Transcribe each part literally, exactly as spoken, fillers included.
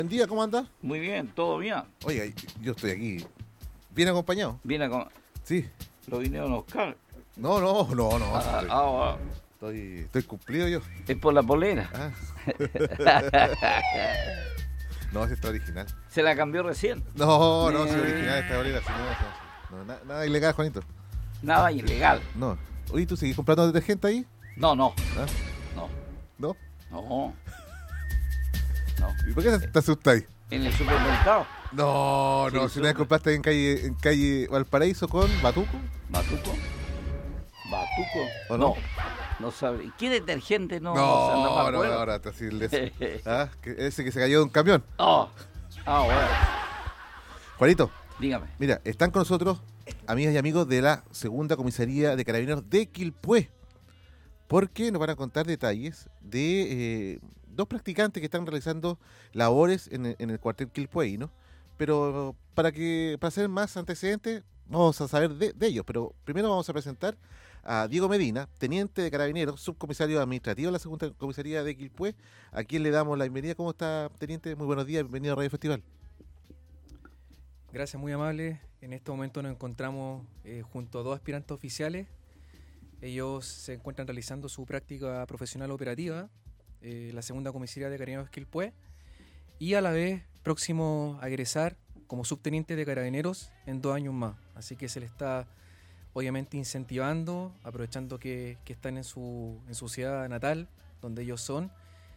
Buen día, ¿cómo andas? Muy bien, todo bien. Oiga, yo estoy aquí bien acompañado. Viene con. Sí. Lo vinieron a buscar. No, no, no, no. Ah, estoy, ah, ah. estoy, estoy cumplido yo. Es por la polera. Ah. No, ese está original. Se la cambió recién. No, no, es original esta bolera. Sí, no, no, no, na- nada ilegal, Juanito. Nada ilegal. No. Oye, ¿tú seguís comprando detergente ahí? No, no. ¿Ah? No. ¿No? No. No. ¿Y por qué te, te asustáis? En el supermercado. No, Sí, no, si una vez súper. compraste en calle, en calle Valparaíso con Batuco. ¿Batuco? ¿Batuco? ¿O no? No. No sabe. ¿Qué detergente no? No, o sea, no me no, acuerdo. ahora te así eso. Ah, que ese que se cayó de un camión. Oh. Ah, bueno. Juanito, Dígame. mira, están con nosotros amigas y amigos de la segunda comisaría de Carabineros de Quilpué, porque nos van a contar detalles de eh, dos practicantes que están realizando labores en el, en el cuartel quilpueíno, pero para que para hacer más antecedentes vamos a saber de, de ellos, pero primero vamos a presentar a Diego Medina, teniente de Carabineros, subcomisario administrativo de la segunda comisaría de Quilpué, a quien le damos la bienvenida. ¿Cómo está, teniente? Muy buenos días, bienvenido a Radio Festival. Gracias, muy amable. En este momento nos encontramos eh, junto a dos aspirantes oficiales. Ellos se encuentran realizando su práctica profesional operativa, eh, la segunda comisaría de Carabineros Quilpué, y a la vez próximo a egresar como subteniente de Carabineros en dos años más. Así que se les está obviamente incentivando, aprovechando que, que están en su, en su ciudad natal, donde ellos son,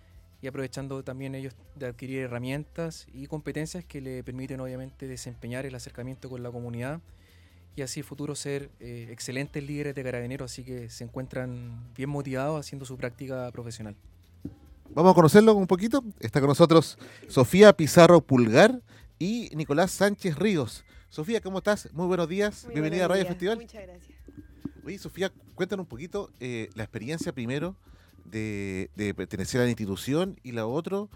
y aprovechando también ellos de adquirir herramientas y competencias que le permiten obviamente desempeñar el acercamiento con la comunidad y así futuro ser eh, excelentes líderes de Carabineros, así que se encuentran bien motivados haciendo su práctica profesional. Vamos a conocerlo un poquito. Está con nosotros Sofía Pizarro Pulgar y Nicolás Sánchez Ríos. Sofía, ¿cómo estás? Muy buenos días. Muy Bienvenida buenos a Radio días. Festival. Muchas gracias. Oye, Sofía, cuéntanos un poquito eh, la experiencia primero de, de pertenecer a la institución y la otra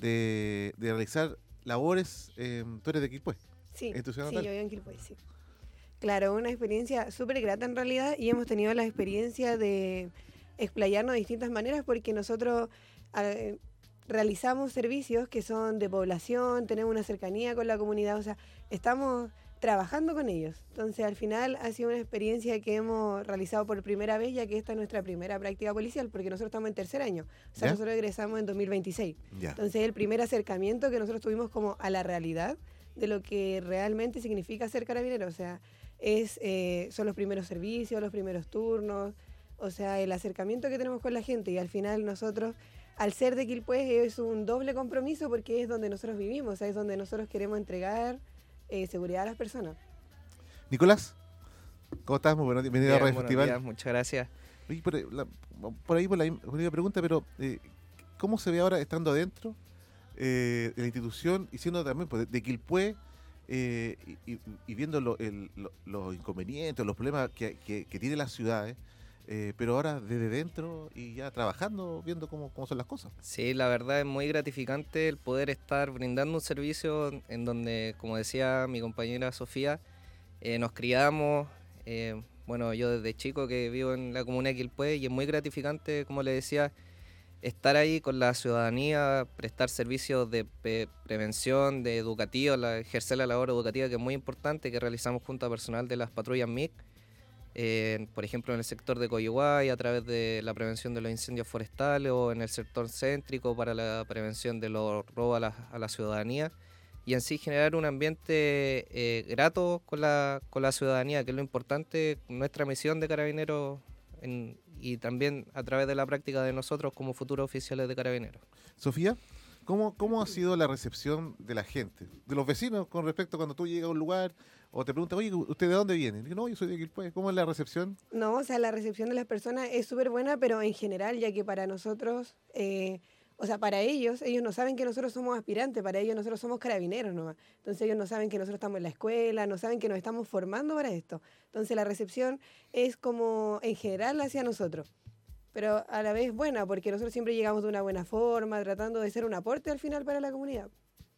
de, de realizar labores. Eh, tú eres de Quilpué. Sí, ¿En tu ciudad sí, natal? yo vivo en Quilpué, sí. Claro, una experiencia súper grata en realidad y hemos tenido la experiencia de explayarnos de distintas maneras porque nosotros eh, realizamos servicios que son de población, tenemos una cercanía con la comunidad, o sea, estamos trabajando con ellos. Entonces, al final ha sido una experiencia que hemos realizado por primera vez, ya que esta es nuestra primera práctica policial, porque nosotros estamos en tercer año. O sea, ¿Ya? nosotros egresamos en dos mil veintiséis. Ya. Entonces, el primer acercamiento que nosotros tuvimos como a la realidad de lo que realmente significa ser carabinero. O sea, es eh, son los primeros servicios, los primeros turnos, o sea, el acercamiento que tenemos con la gente. Y al final nosotros, al ser de Quilpué, es un doble compromiso porque es donde nosotros vivimos, o sea, es donde nosotros queremos entregar eh, seguridad a las personas. Nicolás, ¿cómo estás? Muy buenos días. Bienvenido a Bien, Radio buenos Festival. días, muchas gracias. Oye, por, ahí- la- por ahí por la única pregunta, pero eh, ¿cómo se ve ahora estando adentro eh, de la institución y siendo también pues, de, de Quilpué eh, y, y- y viendo lo- el- lo- los inconvenientes, los problemas que, que, que tiene las ciudades, eh, pero ahora desde dentro y ya trabajando, viendo cómo, cómo son las cosas? Sí, la verdad es muy gratificante el poder estar brindando un servicio en donde, como decía mi compañera Sofía, eh, nos criamos, eh, bueno, yo desde chico que vivo en la comuna de Quilpué y es muy gratificante, como le decía, estar ahí con la ciudadanía, prestar servicios de pe- prevención, de educativa, la, ejercer la labor educativa que es muy importante, que realizamos junto a personal de las patrullas M I C, eh, por ejemplo en el sector de Coyihuay a través de la prevención de los incendios forestales o en el sector céntrico para la prevención de los robos a la, a la ciudadanía y en sí generar un ambiente eh, grato con la, con la ciudadanía, que es lo importante, nuestra misión de Carabineros en, y también a través de la práctica de nosotros como futuros oficiales de Carabineros. Sofía, ¿cómo, cómo ha sido la recepción de la gente, de los vecinos con respecto a cuando tú llegas a un lugar o te preguntan, oye, ¿usted de dónde viene? Y digo, no, yo soy de Quilpué. ¿Cómo es la recepción? No, o sea, la recepción de las personas es súper buena, pero en general, ya que para nosotros, eh, o sea, para ellos, ellos no saben que nosotros somos aspirantes, para ellos nosotros somos carabineros nomás. Entonces ellos no saben que nosotros estamos en la escuela, no saben que nos estamos formando para esto. Entonces la recepción es como en general hacia nosotros, pero a la vez buena, porque nosotros siempre llegamos de una buena forma, tratando de ser un aporte al final para la comunidad.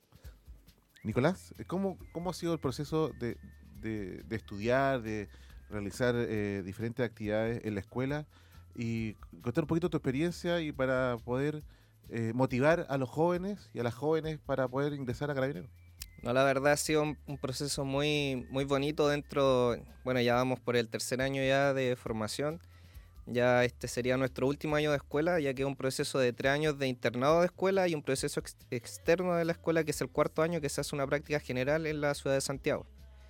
Nicolás, ¿cómo, cómo ha sido el proceso de, de, de estudiar, de realizar eh, diferentes actividades en la escuela? Y contar un poquito tu experiencia y para poder eh, motivar a los jóvenes y a las jóvenes para poder ingresar a Carabineros? No, la verdad ha sido un, un proceso muy, muy bonito dentro, bueno, ya vamos por el tercer año ya de formación, ya este sería nuestro último año de escuela, ya que es un proceso de tres años de internado de escuela y un proceso ex, externo de la escuela, que es el cuarto año, que se hace una práctica general en la ciudad de Santiago.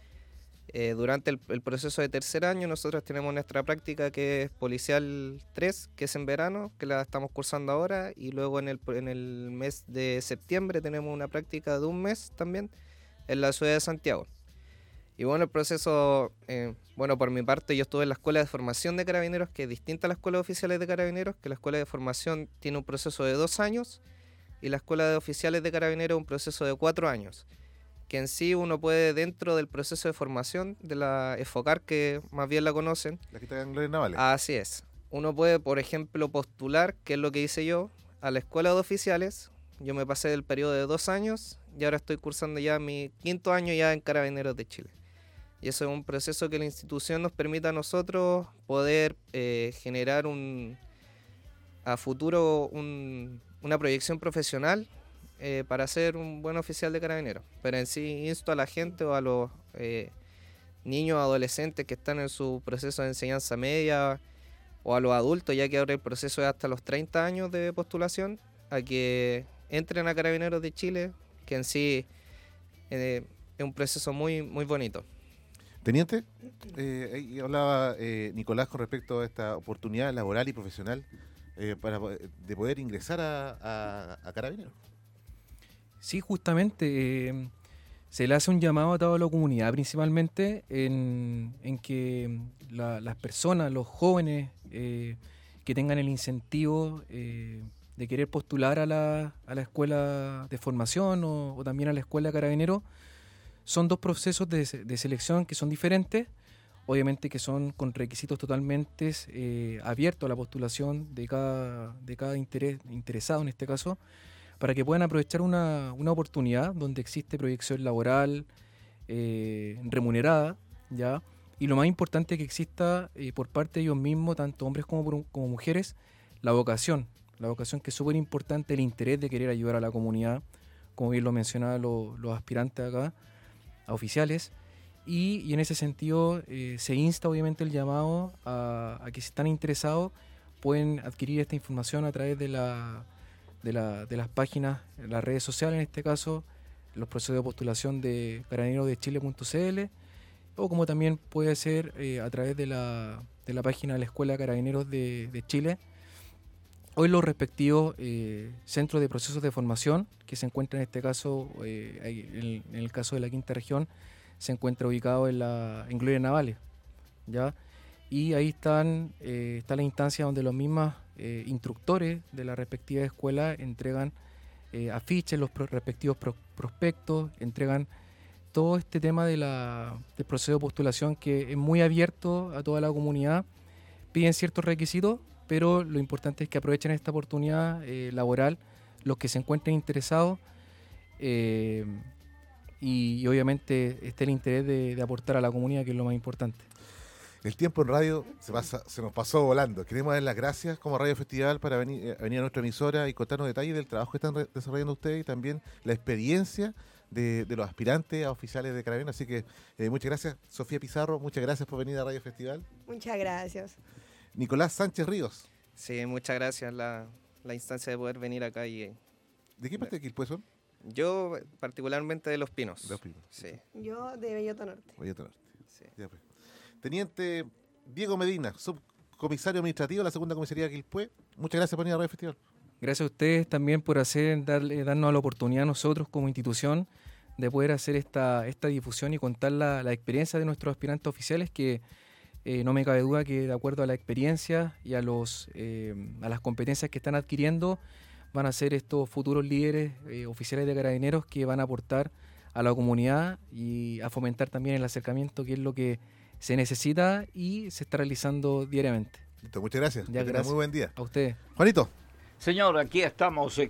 Eh, durante el, el proceso de tercer año nosotros tenemos nuestra práctica que es Policial tres, que es en verano, que la estamos cursando ahora, y luego en el, en el mes de septiembre tenemos una práctica de un mes también en la ciudad de Santiago. Y bueno, el proceso, eh, bueno, por mi parte yo estuve en la Escuela de Formación de Carabineros, que es distinta a la Escuela de Oficiales de Carabineros, que la Escuela de Formación tiene un proceso de dos años y la Escuela de Oficiales de Carabineros un proceso de cuatro años. Que en sí uno puede, dentro del proceso de formación de la EFOCAR, que más bien la conocen. La que está en Gloria Navales. Así es. Uno puede, por ejemplo, postular, que es lo que hice yo, a la escuela de oficiales. Yo me pasé del periodo de dos años y ahora estoy cursando ya mi quinto año ya en Carabineros de Chile. Y eso es un proceso que la institución nos permite a nosotros poder eh, generar un, a futuro un, una proyección profesional Eh, para ser un buen oficial de Carabineros. Pero en sí insto a la gente o a los eh, niños o adolescentes que están en su proceso de enseñanza media o a los adultos, ya que ahora el proceso es hasta los treinta años de postulación, a que entren a Carabineros de Chile, que en sí eh, es un proceso muy, muy bonito. Teniente, eh, ahí hablaba eh, Nicolás con respecto a esta oportunidad laboral y profesional eh, para, de poder ingresar a, a, a Carabineros. Sí, justamente eh, se le hace un llamado a toda la comunidad, principalmente en, en que la, las personas, los jóvenes eh, que tengan el incentivo eh, de querer postular a la, a la escuela de formación o, o también a la escuela de Carabineros, son dos procesos de, de selección que son diferentes, obviamente que son con requisitos totalmente eh, abiertos a la postulación de cada, de cada interés, interesado en este caso, para que puedan aprovechar una, una oportunidad donde existe proyección laboral eh, remunerada, ¿ya? Y lo más importante es que exista eh, por parte de ellos mismos, tanto hombres como, por, como mujeres, la vocación, la vocación que es súper importante, el interés de querer ayudar a la comunidad, como bien lo mencionaban los, los aspirantes acá, a oficiales, y, y en ese sentido eh, se insta obviamente el llamado a, a que si están interesados pueden adquirir esta información a través de la De, la, de las páginas, las redes sociales en este caso, los procesos de postulación de carabineros de chile punto c l, o como también puede ser eh, a través de la, de la página de la Escuela de Carabineros de, de Chile, o en los respectivos eh, centros de procesos de formación, que se encuentran en este caso, eh, en, en el caso de la quinta región, se encuentra ubicado en, la, en Gloria Navales, ¿ya? Y ahí están, eh, está la instancia donde los mismos eh, instructores de la respectiva escuela entregan eh, afiches, los pro respectivos pro prospectos, entregan todo este tema de la, del proceso de postulación que es muy abierto a toda la comunidad, piden ciertos requisitos, pero lo importante es que aprovechen esta oportunidad eh, laboral los que se encuentren interesados eh, y, y obviamente esté el interés de, de aportar a la comunidad, que es lo más importante. El tiempo en radio se, pasa, se nos pasó volando. Queremos dar las gracias como Radio Festival para venir, eh, venir a nuestra emisora y contarnos detalles del trabajo que están desarrollando ustedes y también la experiencia de, de los aspirantes a oficiales de Carabineros. Así que eh, muchas gracias, Sofía Pizarro, muchas gracias por venir a Radio Festival. Muchas gracias. Nicolás Sánchez Ríos. Sí, muchas gracias la, la instancia de poder venir acá. Y, ¿De qué parte de Quilpué son? yo particularmente de Los Pinos. De Los Pinos. Sí. Yo de Belloto Norte. Belloto Norte. Sí. Ya, pues. Teniente Diego Medina, subcomisario administrativo de la segunda comisaría de Quilpué. Muchas gracias por venir a Radio Festival. Gracias a ustedes también por hacer darle, darnos la oportunidad a nosotros como institución de poder hacer esta, esta difusión y contar la, la experiencia de nuestros aspirantes oficiales, que eh, no me cabe duda que de acuerdo a la experiencia y a, los, eh, a las competencias que están adquiriendo van a ser estos futuros líderes eh, oficiales de Carabineros que van a aportar a la comunidad y a fomentar también el acercamiento, que es lo que se necesita y se está realizando diariamente. Listo, muchas gracias. Ya, Que tengan gracias. muy buen día. A ustedes. Juanito. Señor, aquí estamos.